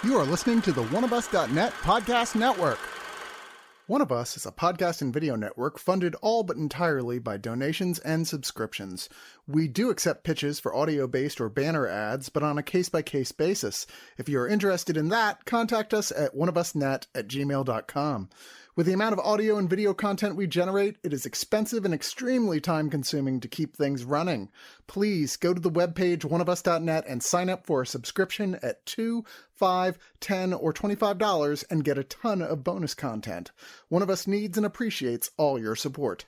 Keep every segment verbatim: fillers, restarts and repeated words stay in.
You are listening to the one of us dot net podcast network. One of Us is a podcast and video network funded all but entirely by donations and subscriptions. We do accept pitches for audio-based or banner ads, but on a case-by-case basis. If you are interested in that, contact us at one of us net at gmail dot com. With the amount of audio and video content we generate, it is expensive and extremely time-consuming to keep things running. Please go to the webpage one of us dot net and sign up for a subscription at two dollars, five dollars, ten dollars, or twenty-five dollars and get a ton of bonus content. One of Us needs and appreciates all your support.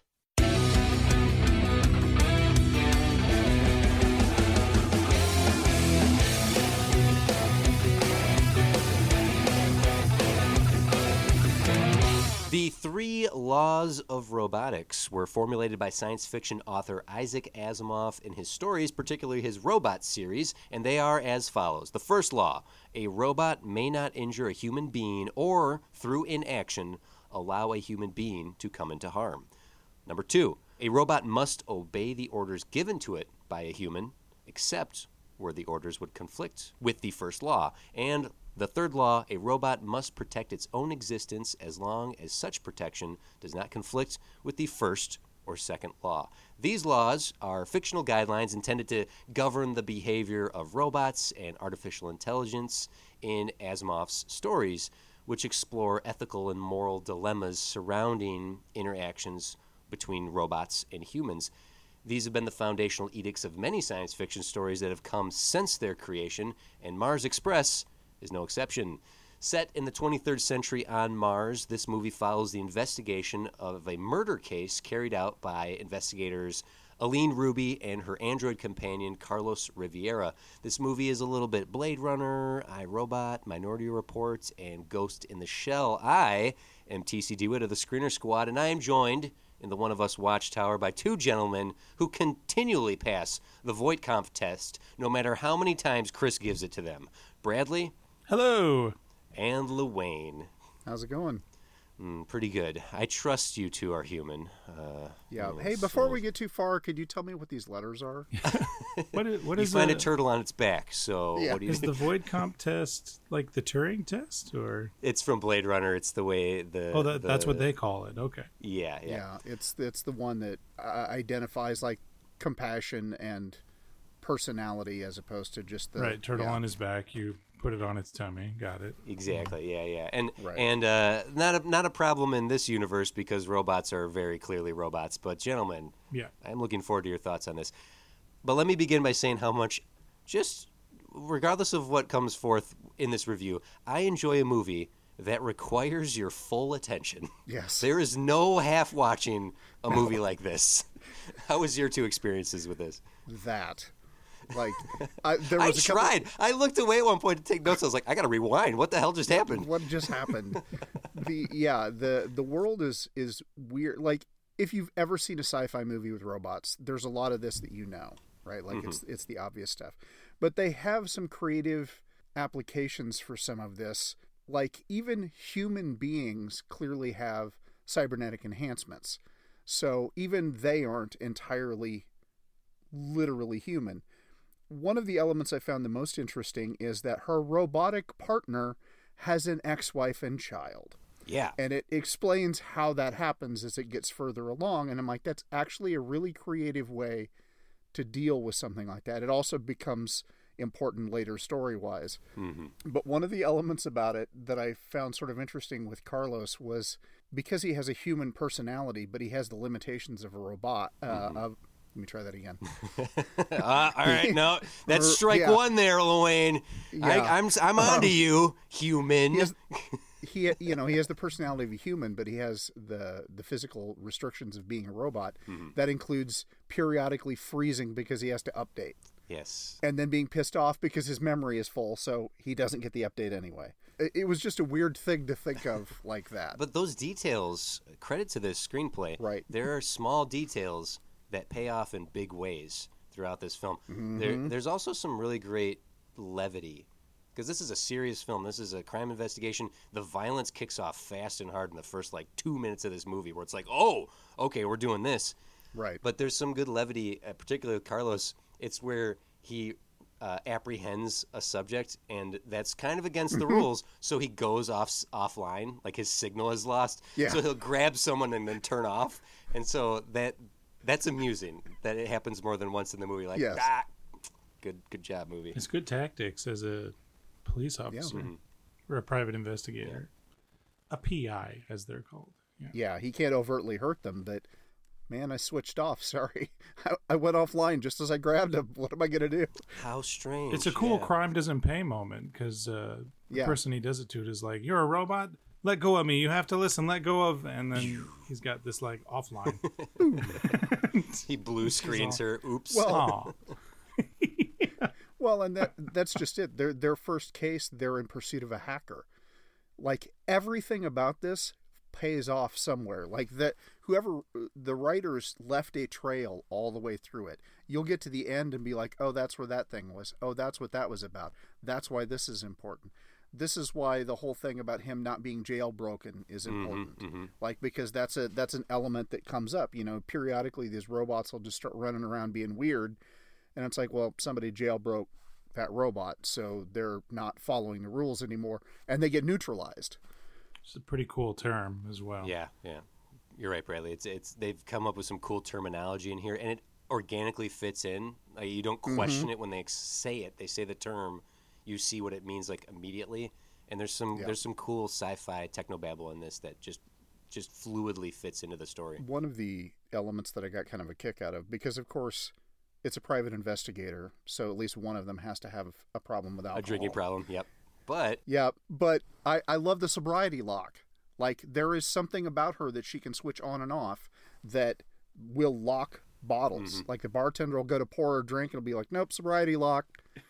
The three laws of robotics were formulated by science fiction author Isaac Asimov in his stories, particularly his Robot series, and they are as follows. The first law, a robot may not injure a human being or, through inaction, allow a human being to come into harm. Number two, a robot must obey the orders given to it by a human, except where the orders would conflict with the first law. And the third law, a robot must protect its own existence as long as such protection does not conflict with the first or second law. These laws are fictional guidelines intended to govern the behavior of robots and artificial intelligence in Asimov's stories, which explore ethical and moral dilemmas surrounding interactions between robots and humans. These have been the foundational edicts of many science fiction stories that have come since their creation, and Mars Express is no exception. Set in the twenty-third century on Mars, this movie follows the investigation of a murder case carried out by investigators Aline Ruby and her android companion Carlos Riviera. This movie is a little bit Blade Runner, iRobot, Minority Report, and Ghost in the Shell. I am T C DeWitt of the Screener Squad, and I am joined in the One of Us Watchtower by two gentlemen who continually pass the Voight-Kampff test, no matter how many times Chris gives it to them. Bradley. Hello. And Luane. How's it going? Mm, pretty good. I trust you two are human. Uh, yeah. oh, Hey, before so... we get too far, could you tell me what these letters are? what is, what you is find a, a turtle on its back, so yeah. what do you... Is the Voight-Kampff test like the Turing test, or? It's from Blade Runner. It's the way the... Oh, that, the... that's what they call it. Okay. Yeah, yeah. Yeah, it's, it's the one that uh, identifies like compassion and personality as opposed to just the... Right, turtle yeah. on his back, you put it on its tummy. Got it. Exactly. Yeah, yeah. And Right. and uh, not a, not a problem in this universe because robots are very clearly robots. But gentlemen, Yeah. I'm looking forward to your thoughts on this. But let me begin by saying how much, just regardless of what comes forth in this review, I enjoy a movie that requires your full attention. Yes. There is no half watching a movie like this. How was your two experiences with this? That. Like, I, there I was a couple- tried. I looked away at one point to take notes. I was like, I got to rewind. What the hell just happened? What just happened? the yeah, the the world is is weird. Like, if you've ever seen a sci-fi movie with robots, there's a lot of this that you know, right? Like, Mm-hmm. it's it's the obvious stuff. But they have some creative applications for some of this. Like, even human beings clearly have cybernetic enhancements. So even they aren't entirely literally human. One of the elements I found the most interesting is that her robotic partner has an ex-wife and child. Yeah. And it explains how that happens as it gets further along. And I'm like, that's actually a really creative way to deal with something like that. It also becomes important later story-wise. Mm-hmm. But one of the elements about it that I found sort of interesting with Carlos was because he has a human personality, but he has the limitations of a robot, uh, Mm-hmm. of Let me try that again. uh, all right, no, that's strike Yeah. one there, Luane. I, Yeah. I'm I'm on to you, human. He has, he, you know, he has the personality of a human, but he has the the physical restrictions of being a robot. Mm-hmm. That includes periodically freezing because he has to update, Yes. and then being pissed off because his memory is full, so he doesn't get the update anyway. It, it was just a weird thing to think of like that. But those details, credit to this screenplay. Right. There are small details that pay off in big ways throughout this film. Mm-hmm. There, there's also some really great levity because this is a serious film. This is a crime investigation. The violence kicks off fast and hard in the first like two minutes of this movie, where it's like, oh, okay, we're doing this. Right. But there's some good levity, uh, particularly with Carlos. It's where he uh, apprehends a subject, and that's kind of against the rules. So he goes off offline, like his signal is lost. Yeah. So he'll grab someone and then turn off, and so that that's amusing. That it happens more than once in the movie. Like, Yes. ah, good good job, movie. It's good tactics as a police officer Mhm. or a private investigator, a P I as they're called. Yeah. Yeah, he can't overtly hurt them, but man, I switched off. Sorry. I, I went offline just as I grabbed him. What am I going to do? How strange. It's a cool yeah. crime doesn't pay moment because uh, the Yeah. person he does it to is like, "You're a robot. Let go of me. You have to listen. Let go of." And then he's got this like offline. He blue screens her. Oops. Well- Aw. Well, and that that's just it. Their their first case, they're in pursuit of a hacker. Like everything about this pays off somewhere. Like that whoever the writers left a trail all the way through it. You'll get to the end and be like, "Oh, that's where that thing was. Oh, that's what that was about. That's why this is important." This is why the whole thing about him not being jailbroken is important. mhm. Like because that's a that's an element that comes up. You know, periodically these robots will just start running around being weird. And it's like, well, somebody jailbroke that robot, so they're not following the rules anymore, and they get neutralized. It's a pretty cool term as well. Yeah, yeah. You're right, Bradley. It's it's they've come up with some cool terminology in here, and it organically fits in. Like, you don't question it when they say it. They say the term, you see what it means like immediately. And there's some Yeah. there's some cool sci-fi technobabble in this that just just fluidly fits into the story. One of the elements that I got kind of a kick out of, because of course it's a private investigator, so at least one of them has to have a problem with alcohol. A drinking problem. Yep. But Yeah, but I, I love the sobriety lock. Like, there is something about her that she can switch on and off that will lock bottles. Like, the bartender will go to pour her a drink and it'll be like, nope, sobriety lock.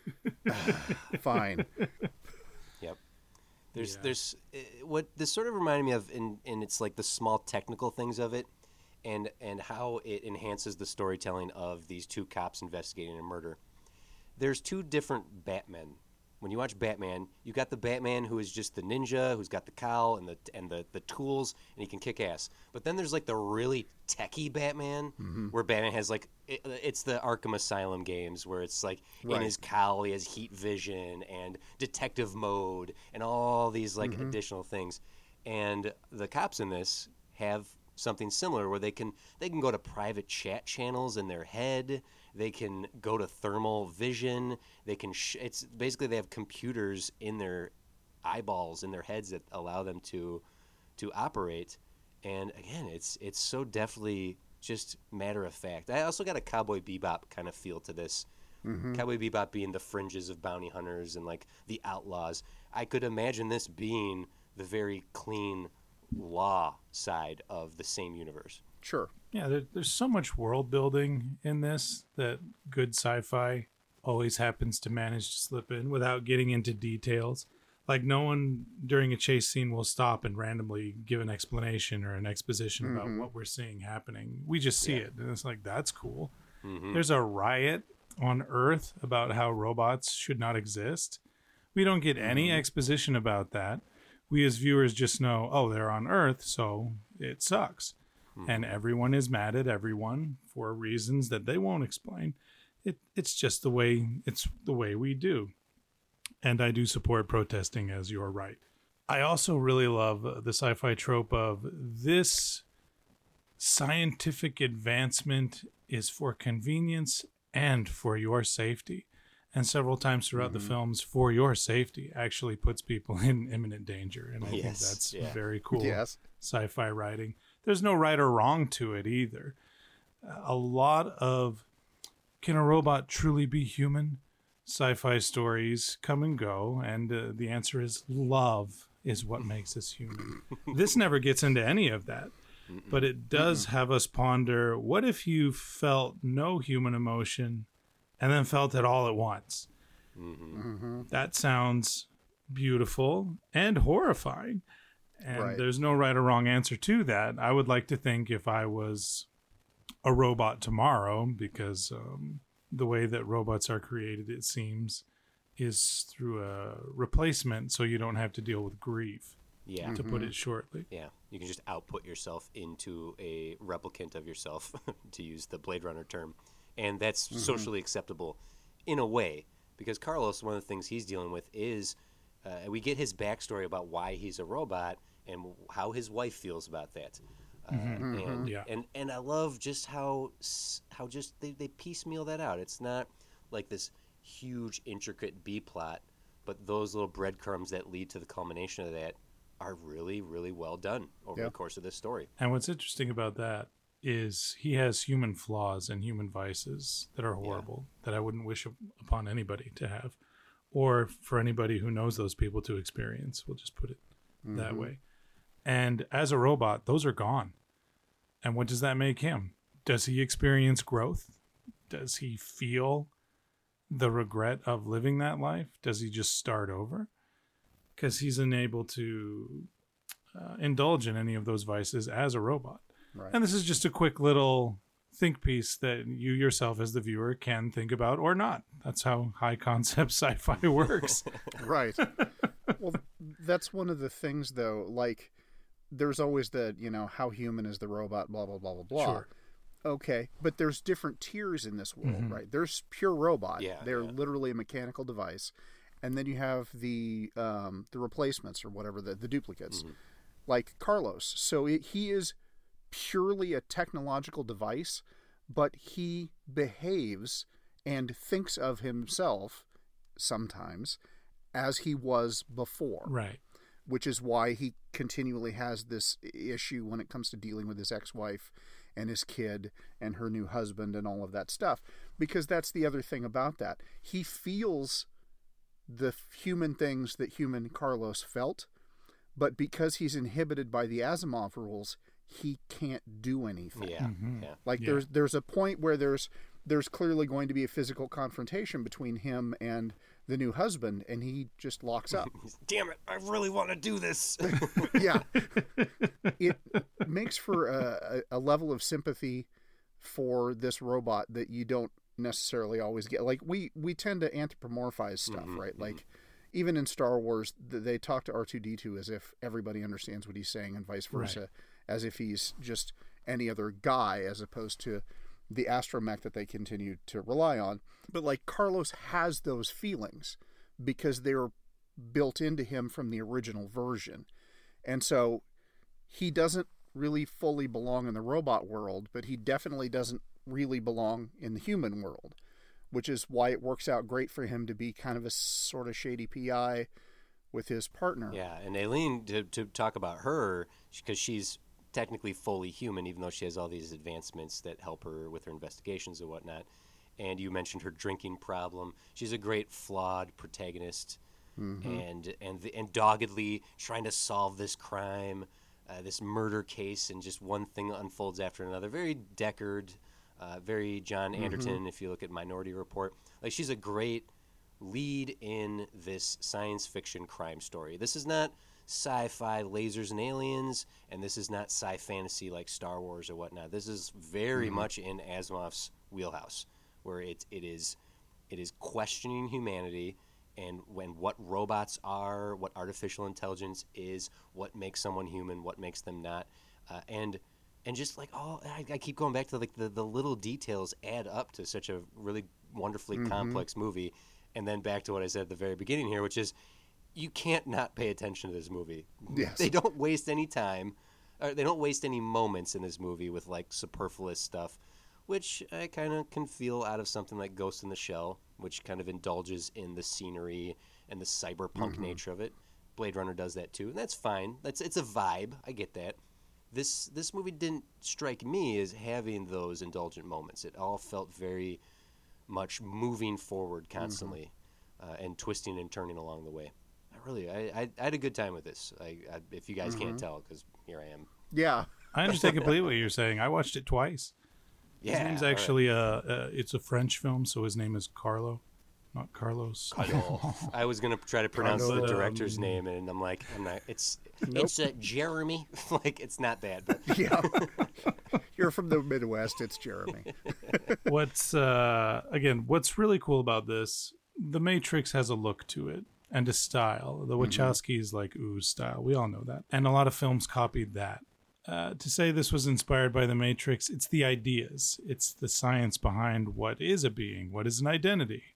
Fine. Yep. There's Yeah. there's uh, what this sort of reminded me of, in and it's like the small technical things of it, and and how it enhances the storytelling of these two cops investigating a murder. There's two different Batmen. When you watch Batman, you got the Batman who is just the ninja, who's got the cowl and the and the, the tools, and he can kick ass. But then there's like the really techie Batman, where Batman has like it, it's the Arkham Asylum games, where it's like in Right. his cowl he has heat vision and detective mode and all these like additional things. And the cops in this have something similar, where they can they can go to private chat channels in their head. They can go to thermal vision. They can. Sh- it's basically they have computers in their eyeballs, in their heads, that allow them to to operate. And again, it's it's so definitely just matter of fact. I also got a Cowboy Bebop kind of feel to this. Cowboy Bebop being the fringes of bounty hunters and like the outlaws. I could imagine this being the very clean law side of the same universe. Sure. Yeah, there, there's so much world building in this that good sci-fi always happens to manage to slip in without getting into details. Like, no one during a chase scene will stop and randomly give an explanation or an exposition about what we're seeing happening. We just see it, and it's like, that's cool. There's a riot on Earth about how robots should not exist. We don't get any exposition about that. We as viewers just know, oh, they're on Earth, so it sucks. And everyone is mad at everyone for reasons that they won't explain. It it's just the way it's the way we do. And I do support protesting, as you're right. I also really love uh, the sci-fi trope of this scientific advancement is for convenience and for your safety. And several times throughout the films, for your safety actually puts people in imminent danger. And I think Yes, that's yeah. very cool Yes. sci-fi writing. There's no right or wrong to it either. A lot of can a robot truly be human? Sci-fi stories come and go, and uh, the answer is love is what makes us human. This never gets into any of that, but it does have us ponder, what if you felt no human emotion and then felt it all at once? That sounds beautiful and horrifying. And Right. there's no right or wrong answer to that. I would like to think if I was a robot tomorrow, because um, the way that robots are created, it seems, is through a replacement, so you don't have to deal with grief, Yeah. to put it shortly. Yeah, you can just output yourself into a replicant of yourself, to use the Blade Runner term, and that's socially acceptable in a way. because Carlos, one of the things he's dealing with is uh, we get his backstory about why he's a robot and how his wife feels about that. Uh, Mm-hmm. and, Yeah. and and I love just how s- how just they, they piecemeal that out. It's not like this huge intricate B plot, but those little breadcrumbs that lead to the culmination of that are really really well done over Yeah. the course of this story. And what's interesting about that is he has human flaws and human vices that are horrible that I wouldn't wish upon anybody to have, or for anybody who knows those people to experience. We'll just put it Mm-hmm. that way. And as a robot, those are gone. And what does that make him? Does he experience growth? Does he feel the regret of living that life? Does he just start over? Because he's unable to uh, indulge in any of those vices as a robot. Right. And this is just a quick little think piece that you yourself as the viewer can think about or not. That's how high concept sci-fi works. Right. Well, that's one of the things, though. Like, there's always the, you know, how human is the robot, blah, blah, blah, blah, blah. Sure. Okay. But there's different tiers in this world, Mhm. right? There's pure robot. Yeah, They're yeah. literally a mechanical device. And then you have the um, the replacements or whatever, the, the duplicates, Mhm. like Carlos. So it, he is purely a technological device, but he behaves and thinks of himself sometimes as he was before, Right. which is why he continually has this issue when it comes to dealing with his ex-wife and his kid and her new husband and all of that stuff. Because that's the other thing about that. He feels the human things that human Carlos felt, but because he's inhibited by the Asimov rules, he can't do anything. Yeah, Mhm. yeah. Like Yeah. there's there's a point where there's there's clearly going to be a physical confrontation between him and the new husband, and he just locks up. Damn it! I really want to do this. Yeah, it makes for a, a a level of sympathy for this robot that you don't necessarily always get. Like we we tend to anthropomorphize stuff, Mhm, right? Like even in Star Wars, th- they talk to R two D two as if everybody understands what he's saying, and vice versa, Right. as if he's just any other guy, as opposed to the astromech that they continue to rely on. But like Carlos has those feelings because they're built into him from the original version. And so he doesn't really fully belong in the robot world, but he definitely doesn't really belong in the human world, which is why it works out great for him to be kind of a sort of shady P I with his partner. Yeah, and Aileen, to, to talk about her, because she's technically fully human, even though she has all these advancements that help her with her investigations and whatnot. And you mentioned her drinking problem. She's a great flawed protagonist, Mm-hmm. and and the, and doggedly trying to solve this crime, uh, this murder case, and just one thing unfolds after another. Very Deckard, uh, very John Anderton. If you look at Minority Report, like she's a great lead in this science fiction crime story. This is not sci-fi lasers and aliens, and this is not sci-fantasy like Star Wars or whatnot. This is very much in Asimov's wheelhouse, where it it is it is questioning humanity and when what robots are, what artificial intelligence is, what makes someone human, what makes them not, uh, and and just like oh, I, I keep going back to like the the little details add up to such a really wonderfully complex movie. And then back to what I said at the very beginning here, which is you can't not pay attention to this movie. Yes. They don't waste any time. Or they don't waste any moments in this movie with like superfluous stuff, which I kind of can feel out of something like Ghost in the Shell, which kind of indulges in the scenery and the cyberpunk nature of it. Blade Runner does that too, and that's fine. That's it's a vibe. I get that. This this movie didn't strike me as having those indulgent moments. It all felt very much moving forward constantly, uh, and twisting and turning along the way. I really, I, I, I had a good time with this. I, I, if you guys can't tell, because here I am. Yeah. I understand completely what you're saying. I watched it twice. Yeah, His name's all right. actually uh, uh it's a French film, so his name is Carlo, not Carlos. I was gonna try to pronounce Carlo, the director's um, name, and I'm like, I'm not. It's it's uh, Jeremy. Like it's not bad, but Yeah. You're from the Midwest. It's Jeremy. What's uh again, what's really cool about this, The Matrix has a look to it and a style. The Wachowskis like ooze style. We all know that. And a lot of films copied that. Uh, to say this was inspired by The Matrix, it's the ideas. It's the science behind what is a being, what is an identity,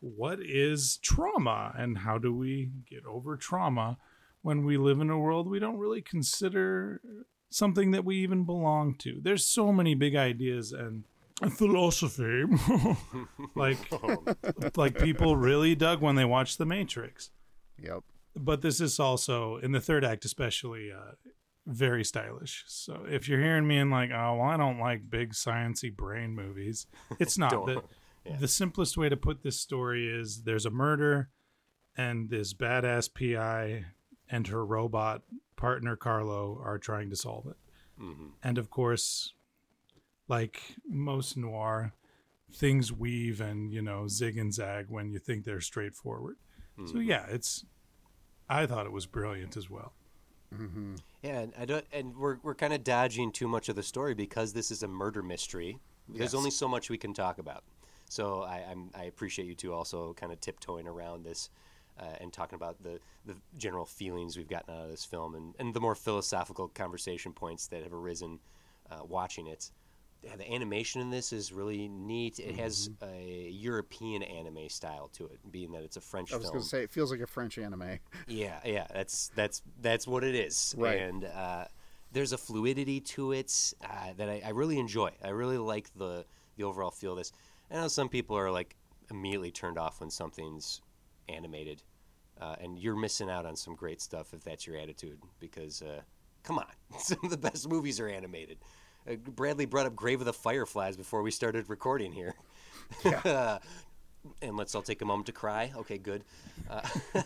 what is trauma and how do we get over trauma when we live in a world we don't really consider something that we even belong to. There's so many big ideas and philosophy like like people really dug when they watched The Matrix. Yep. But this is also, in the third act especially, uh, very stylish. So if you're hearing me and like, oh, well, I don't like big sciencey brain movies, it's not. the, yeah. the simplest way to put this story is there's a murder and this badass P I and her robot partner Carlo are trying to solve it. Mm-hmm. And of course, like most noir, things weave and, you know, zig and zag when you think they're straightforward. Mm-hmm. So yeah, it's, I thought it was brilliant as well. Mm-hmm. Yeah, and I don't, and we're we're kind of dodging too much of the story because this is a murder mystery. There's yes. only so much we can talk about. So I I'm, I appreciate you two also kind of tiptoeing around this uh, and talking about the, the general feelings we've gotten out of this film and, and the more philosophical conversation points that have arisen uh, watching it. Yeah, the animation in this is really neat. It mm-hmm. has a European anime style to it, being that it's a French film. I was going to say, it feels like a French anime. Yeah, yeah, that's that's that's what it is. Right. And uh, there's a fluidity to it uh, that I, I really enjoy. I really like the, the overall feel of this. I know some people are like immediately turned off when something's animated, uh, and you're missing out on some great stuff if that's your attitude, because, uh, come on, some of the best movies are animated. Uh, Bradley brought up Grave of the Fireflies before we started recording here. Yeah. And let's all take a moment to cry. Okay, good. Uh,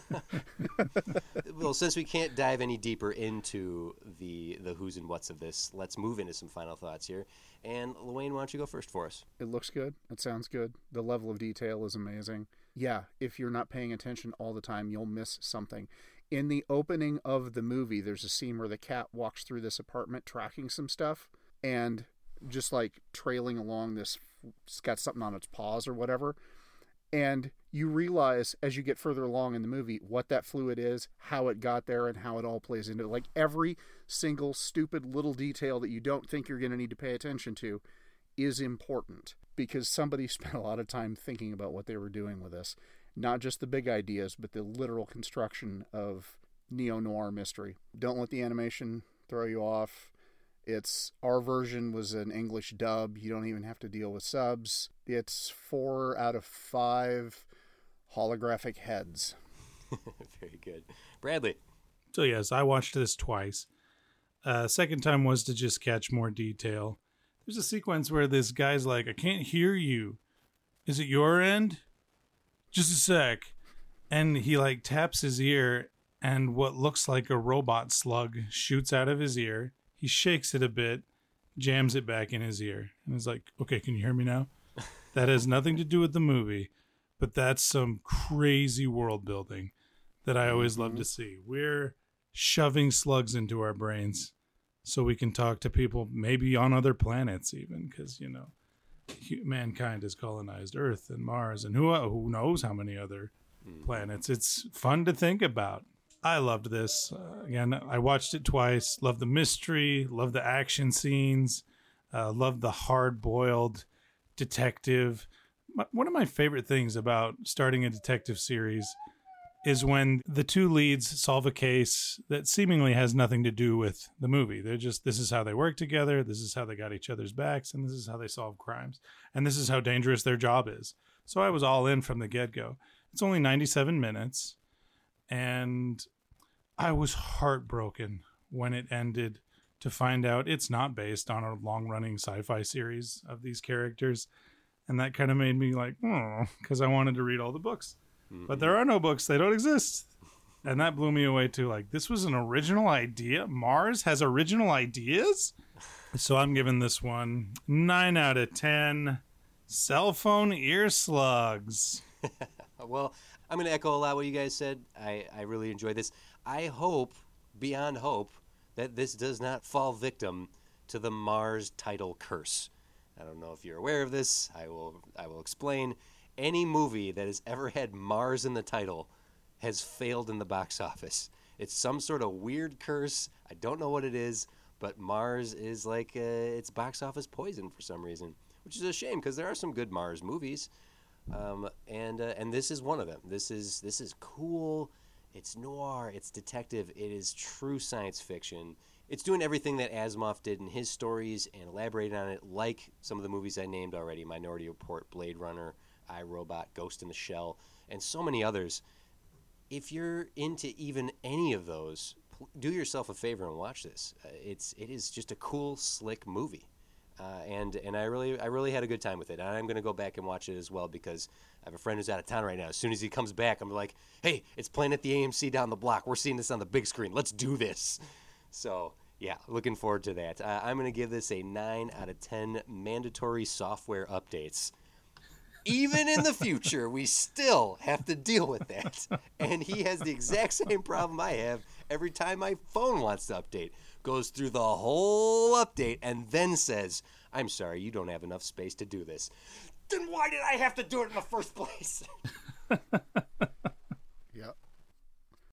well, since we can't dive any deeper into the the who's and what's of this, let's move into some final thoughts here. And Luane, why don't you go first for us? It looks good. It sounds good. The level of detail is amazing. Yeah, if you're not paying attention all the time, you'll miss something. In the opening of the movie, there's a scene where the cat walks through this apartment tracking some stuff. And just like trailing along this, it's got something on its paws or whatever. And you realize as you get further along in the movie what that fluid is, how it got there, and how it all plays into it. Like every single stupid little detail that you don't think you're going to need to pay attention to is important because somebody spent a lot of time thinking about what they were doing with this. Not just the big ideas, but the literal construction of neo-noir mystery. Don't let the animation throw you off. It's our version was an English dub. You don't even have to deal with subs. It's four out of five holographic heads. Very good. Bradley. So yes, I watched this twice. Uh, second time was to just catch more detail. There's a sequence where this guy's like, I can't hear you. Is it your end? Just a sec. And he like taps his ear and what looks like a robot slug shoots out of his ear. He shakes it a bit, jams it back in his ear, and is like, okay, can you hear me now? That has nothing to do with the movie, but that's some crazy world building that I always mm-hmm. love to see. We're shoving slugs into our brains so we can talk to people maybe on other planets even, because, you know, mankind has colonized Earth and Mars and who, who knows how many other mm-hmm. planets. It's fun to think about. I loved this. Uh, again, I watched it twice. Loved the mystery. Loved the action scenes. Uh, loved the hard-boiled detective. My, one of my favorite things about starting a detective series is when the two leads solve a case that seemingly has nothing to do with the movie. They're just, this is how they work together. This is how they got each other's backs. And this is how they solve crimes. And this is how dangerous their job is. So I was all in from the get-go. It's only ninety-seven minutes. And I was heartbroken when it ended to find out it's not based on a long-running sci-fi series of these characters. And that kind of made me like, oh, because I wanted to read all the books. Mm-hmm. But there are no books. They don't exist. And that blew me away too. Like, this was an original idea? Mars has original ideas? So I'm giving this one nine out of ten cell phone ear slugs. Well, I'm going to echo a lot what you guys said. I, I really enjoyed this. I hope, beyond hope, that this does not fall victim to the Mars title curse. I don't know if you're aware of this. I will I will explain. Any movie that has ever had Mars in the title has failed in the box office. It's some sort of weird curse. I don't know what it is, but Mars is like uh, it's box office poison for some reason, which is a shame because there are some good Mars movies. Um, and uh, and this is one of them. This is this is cool. It's noir. It's detective. It is true science fiction. It's doing everything that Asimov did in his stories and elaborated on it, like some of the movies I named already: Minority Report, Blade Runner, I, Robot, Ghost in the Shell, and so many others. If you're into even any of those, do yourself a favor and watch this. Uh, it's it is just a cool, slick movie. Uh, and and I really I really had a good time with it. And I'm going to go back and watch it as well because I have a friend who's out of town right now. As soon as he comes back, I'm like, hey, it's playing at the A M C down the block. We're seeing this on the big screen. Let's do this. So, yeah, looking forward to that. Uh, I'm going to give this a nine out of ten mandatory software updates. Even in the future, we still have to deal with that. And he has the exact same problem I have every time my phone wants to update. Goes through the whole update and then says, I'm sorry, you don't have enough space to do this. Then why did I have to do it in the first place?